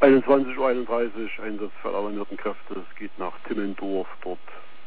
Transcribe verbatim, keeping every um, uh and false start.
einundzwanzig Uhr einunddreißig, Einsatz für alarmierten Kräfte. Es geht nach Timmendorf. Dort